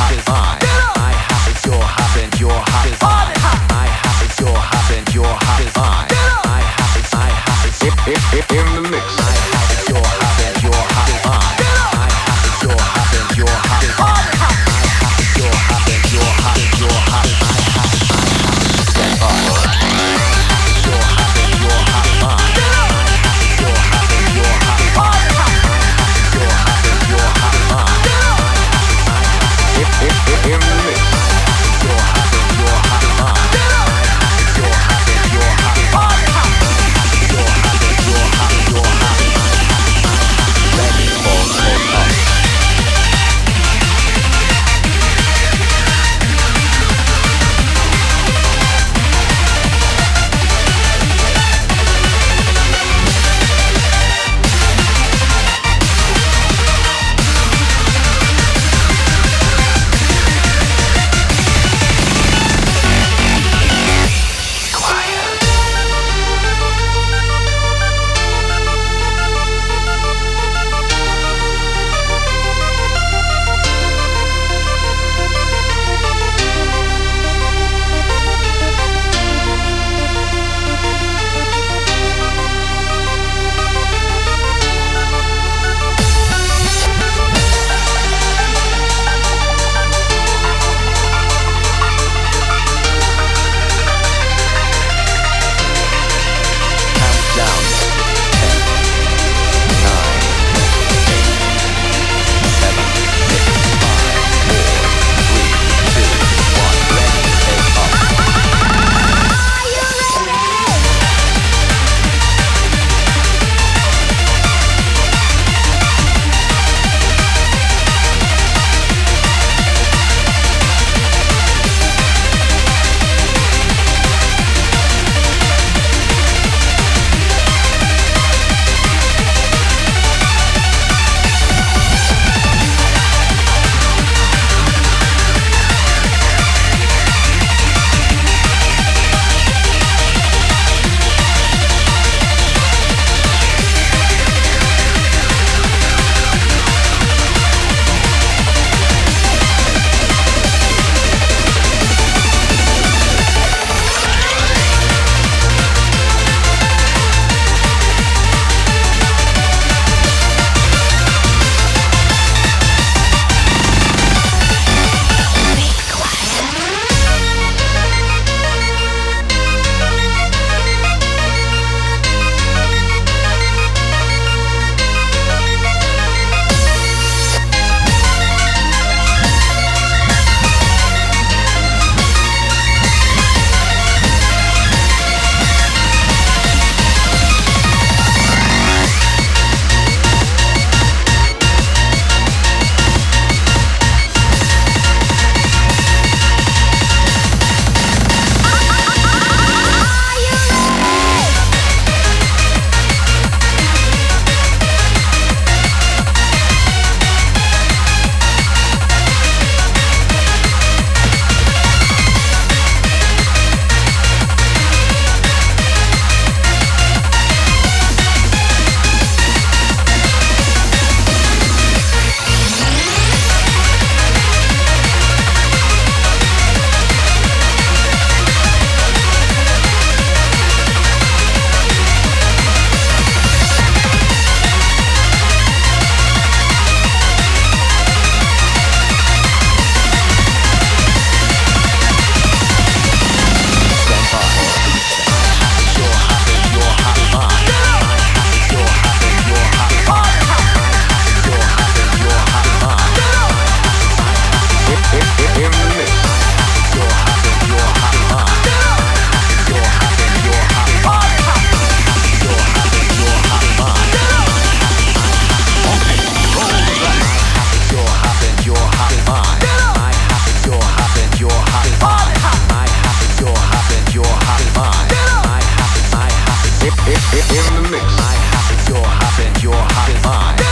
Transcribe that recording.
hot is I. I hot is your hot and your hot is I. I hot is your hot and your hot is I. I hot is in the mix. I hot is your hot and your hot is I. I hot is your hot and your hot is I. I hot is your hot and your hot is your hot is I hot is stand by. I hot is your hot and your hot is I. I hot is your hot and your hot is I. I hot is your hot and your hot is I. In the mix. I hot is your hot and your hot is I. I hot is your hot and your hot is I. I hot is your hot and your hot is your hot is I. Ready for take off. In the mix. I hop is your hop and your hop is mine.